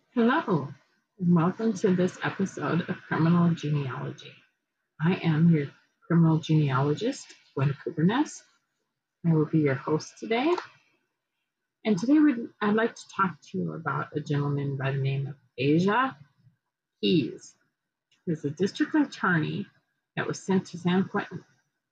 Hello, and welcome to this episode of Criminal Genealogy. I am your criminal genealogist, Gwen Kubernes. I will be your host today. And today I'd like to talk to you about a gentleman by the name of Asa Keys, who is a district attorney that was sent to San Quentin.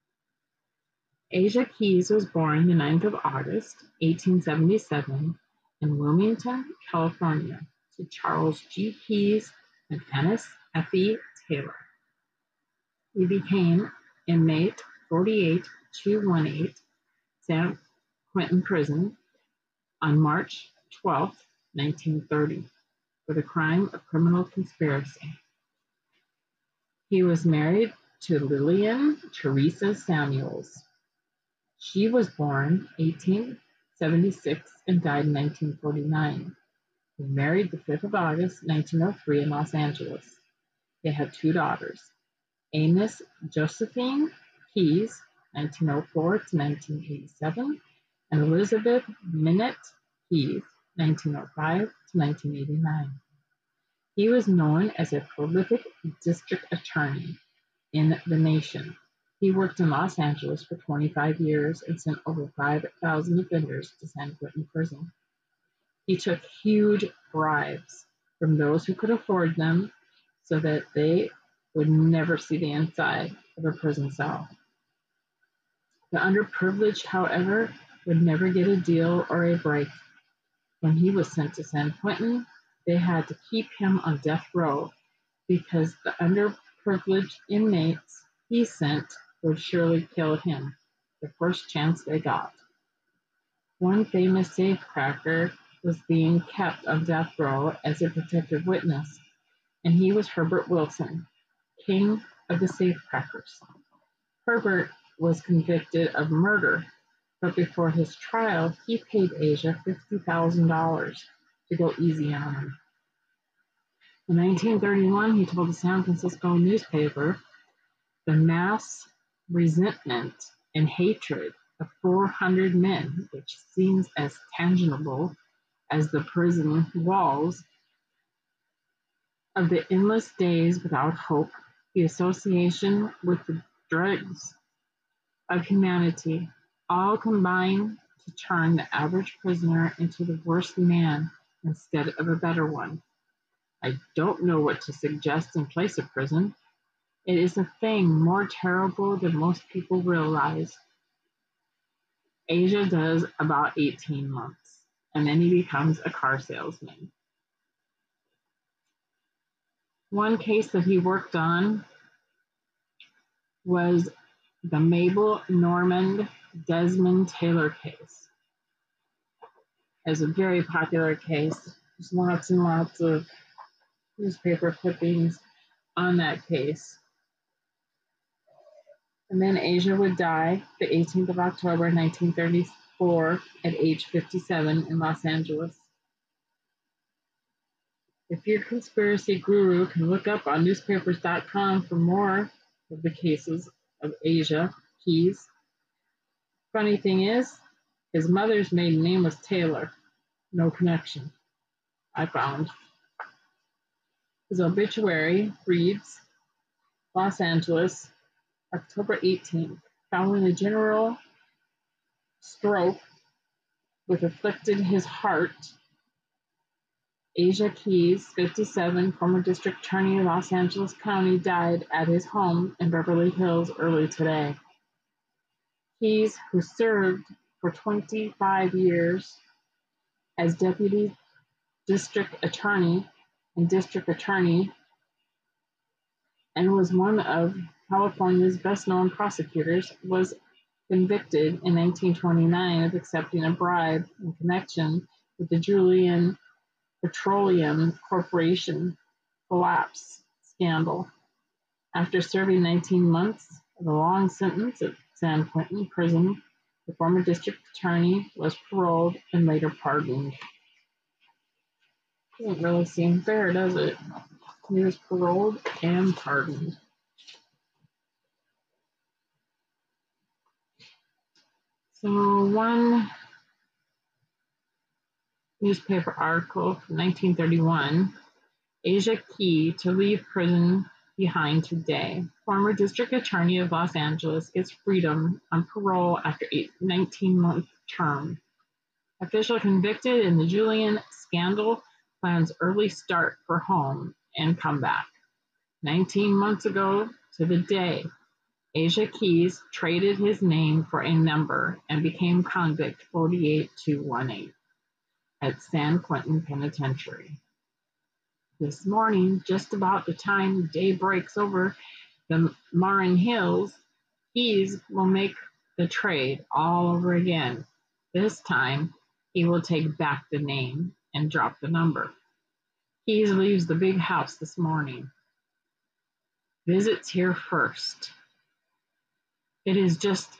Asa Keys was born the 9th of August, 1877, in Wilmington, California, to Charles G. Keys and Ennis Effie Taylor. He became inmate 48218 San Quentin Prison on March 12, 1930, for the crime of criminal conspiracy. He was married to Lillian Teresa Samuels. She was born 1876 and died in 1949. He married the 5th of August, 1903 in Los Angeles. They had two daughters, Amos Josephine Keys, 1904 to 1987, and Elizabeth Minette Keys, 1905 to 1989. He was known as a prolific district attorney in the nation. He worked in Los Angeles for 25 years and sent over 5,000 offenders to San Quentin Prison. He took huge bribes from those who could afford them so that they would never see the inside of a prison cell. The underprivileged, however, would never get a deal or a break. When he was sent to San Quentin, they had to keep him on death row because the underprivileged inmates he sent would surely kill him the first chance they got. One famous safecracker was being kept on death row as a protective witness, and he was Herbert Wilson, king of the safecrackers. Herbert was convicted of murder, but before his trial, he paid Asa $50,000 to go easy on him. In 1931, he told the San Francisco newspaper, "The mass resentment and hatred of 400 men, which seems as tangible as the prison walls, of the endless days without hope, the association with the dregs of humanity, all combine to turn the average prisoner into the worst man instead of a better one. I don't know what to suggest in place of prison. It is a thing more terrible than most people realize." Asa does about 18 months, and then he becomes a car salesman. One case that he worked on was the Mabel Normand Desmond Taylor case. It's a very popular case. There's lots and lots of newspaper clippings on that case. And then Asa would die the 18th of October, 1934, at age 57 in Los Angeles. If your conspiracy guru can look up on newspapers.com for more of the cases of Asa Keys. Funny thing is, his mother's maiden name was Taylor. No connection, I found. His obituary reads, Los Angeles, October 18th, following a general stroke which afflicted his heart. Asa Keys, 57, former district attorney of Los Angeles County, died at his home in Beverly Hills early today. Keys, who served for 25 years as deputy district attorney and district attorney, and was one of California's best-known prosecutors, was convicted in 1929 of accepting a bribe in connection with the Julian Petroleum Corporation collapse scandal. After serving 19 months of a long sentence at San Quentin Prison, the former district attorney was paroled and later pardoned. Doesn't really seem fair, does it? He was paroled and pardoned. So one newspaper article from 1931. Asia Key to leave prison behind today. Former district attorney of Los Angeles gets freedom on parole after a 19-month term. Official convicted in the Julian scandal plans early start for home and comeback. 19 months ago to the day, Asia Keys traded his name for a number and became convict 48218 at San Quentin Penitentiary. This morning, just about the time day breaks over the Marin Hills, Keys will make the trade all over again. This time, he will take back the name and drop the number. Keys leaves the big house this morning. Visits here first. It is just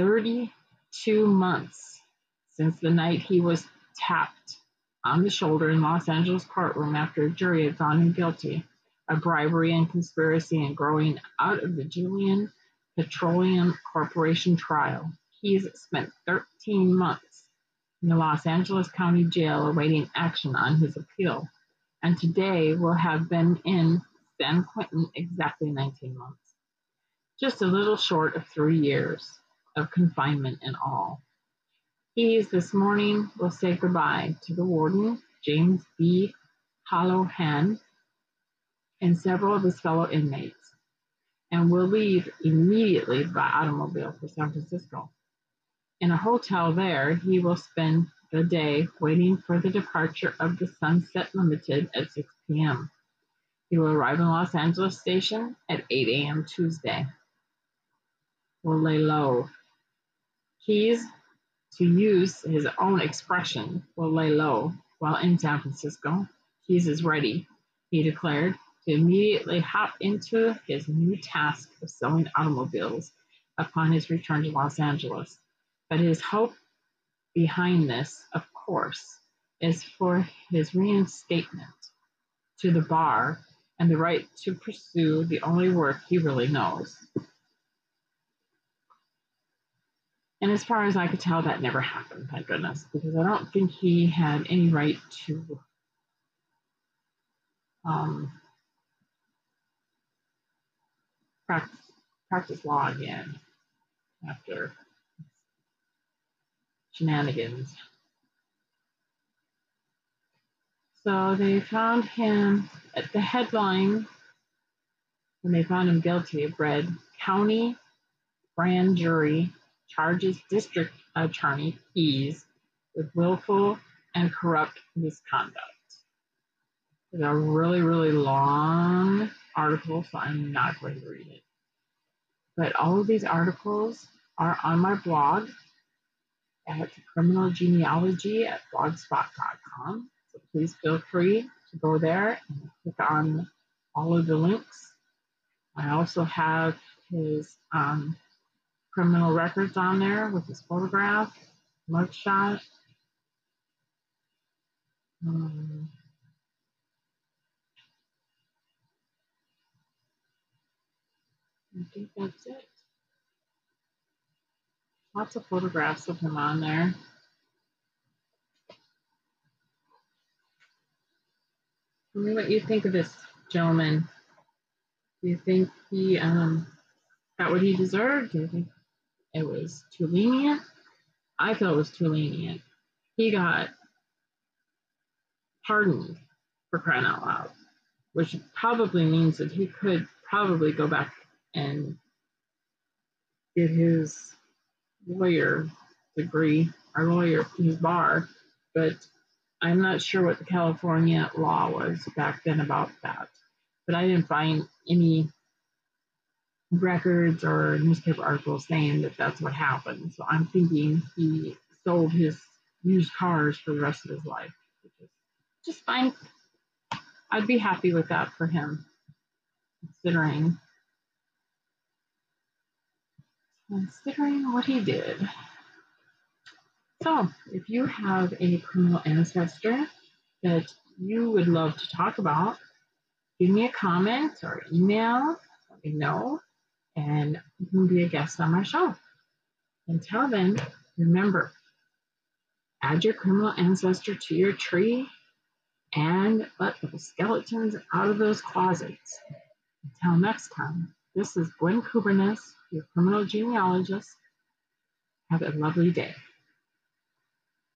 32 months since the night he was tapped on the shoulder in Los Angeles courtroom after a jury had found him guilty of bribery and conspiracy and growing out of the Julian Petroleum Corporation trial. He's spent 13 months in the Los Angeles County Jail awaiting action on his appeal, and today will have been in San Quentin exactly 19 months. Just a little short of 3 years of confinement in all. Keys this morning will say goodbye to the warden, James B. Hollohan, and several of his fellow inmates, and will leave immediately by automobile for San Francisco. In a hotel there, he will spend the day waiting for the departure of the Sunset Limited at 6 p.m. He will arrive in Los Angeles Station at 8 a.m. Tuesday. Will lay low. Keys, to use his own expression, will lay low while in San Francisco. Keys is ready, he declared, to immediately hop into his new task of selling automobiles upon his return to Los Angeles. But his hope behind this, of course, is for his reinstatement to the bar and the right to pursue the only work he really knows. And as far as I could tell, that never happened, thank goodness, because I don't think he had any right to practice law again after shenanigans. So they found him at the headline when they found him guilty of read, County Grand Jury charges District Attorney Keys with willful and corrupt misconduct. It's a really, really long article, so I'm not going to read it. But all of these articles are on my blog at Criminal Genealogy at blogspot.com. So please feel free to go there and click on all of the links. I also have his criminal records on there with his photograph, mugshot. I think that's it. Lots of photographs of him on there. Tell me what you think of this gentleman. Do you think he got what he deserved? Do you think it was too lenient? I felt it was too lenient. He got pardoned, for crying out loud, which probably means that he could probably go back and get his lawyer degree, his bar, but I'm not sure what the California law was back then about that. But I didn't find any records or newspaper articles saying that that's what happened. So I'm thinking he sold his used cars for the rest of his life, which is just fine. I'd be happy with that for him, considering what he did. So if you have a criminal ancestor that you would love to talk about, give me a comment or email, let me know, and you can be a guest on my show. Until then, remember, Add your criminal ancestor to your tree and let the skeletons out of those closets. Until next time, this is Gwen Kubernis, your criminal genealogist. Have a lovely day.